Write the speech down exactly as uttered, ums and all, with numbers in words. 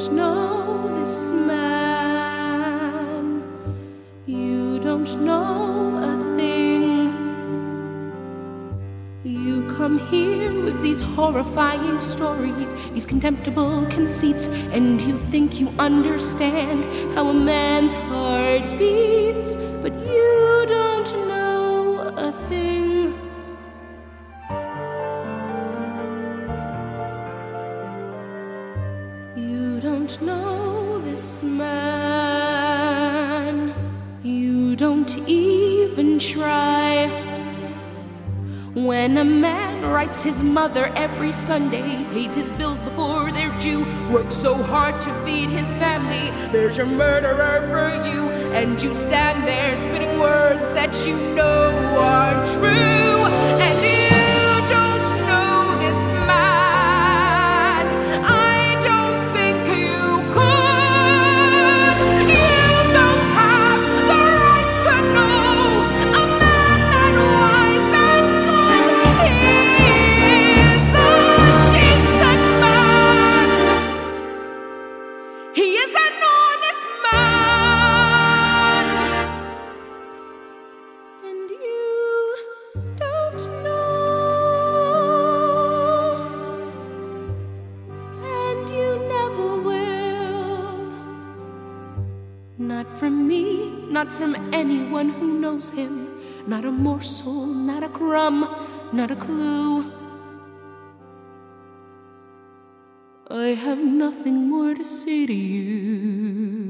don't know this man. You don't know a thing. You come here with these horrifying stories, these contemptible conceits, and you think you understand how a man's heart beats, but you don't know a thing. You don't know this man. You don't even try. When a man writes his mother every Sunday, pays his bills before they're due, works so hard to feed his family, there's your murderer for you, and you stand there spitting words that you know are true, and you don't know this man. I don't think you could. You don't have the right to know a man that wise and good. He is a decent man. He is an honest man. And you don't know. And you never will. Not from me, not from anyone who knows him. Not a morsel, not a crumb, not a clue. I have nothing more to say to you.